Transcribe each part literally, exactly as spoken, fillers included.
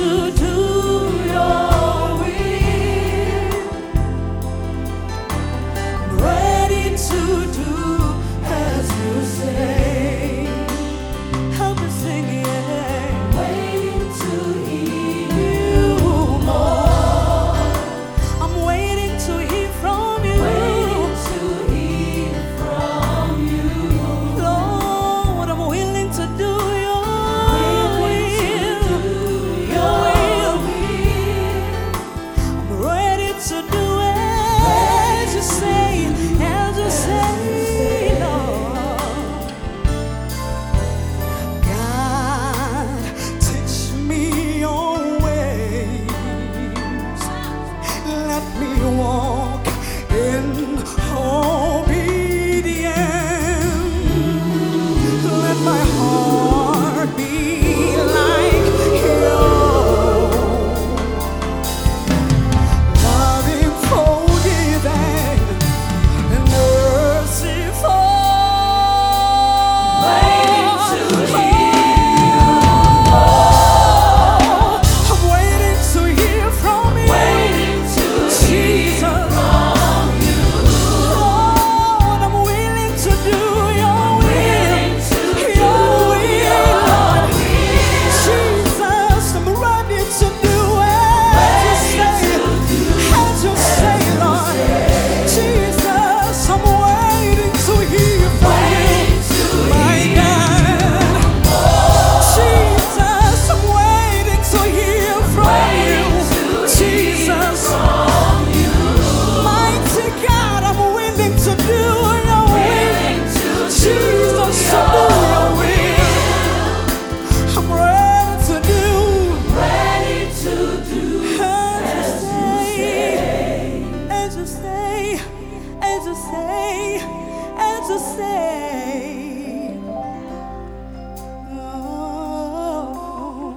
to do your will. I'm ready to do as you say. Help me sing it. Waiting to hear you more. I'm waiting to hear from you. Waiting to hear from you. Lord, I'm willing to do your will. Your will. I'm ready to do as you say, as you say, Lord. God, teach me your ways. Let me walk in obedience. Let my heart be like yours. Loving, forgiving, and merciful. Waiting to hear more. I'm waiting to hear from you. Waiting to Jesus. From you. Lord, I'm willing to do your will. Your will, Lord. Jesus, I'm ready to do as you say. As you say, Lord. Jesus, I'm waiting to hear from you. My God. Jesus, I'm waiting to hear from you. Jesus. Mighty God, I'm willing to do your will. Jesus, I'll do your will. I'm ready to do. Ready to do as you say. As you say. As you say. As you say. Oh.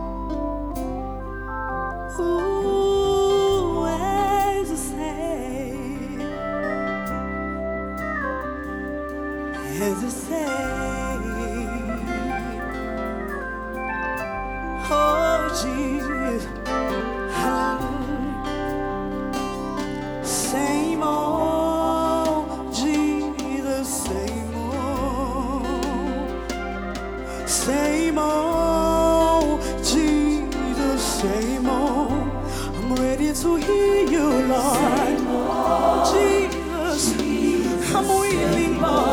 Ooh, as you say. As you say. Oh, Jesus. Same old Jesus, same old. Same old Jesus, same old. I'm ready to hear you, Lord. Jesus, I'm willing, Lord.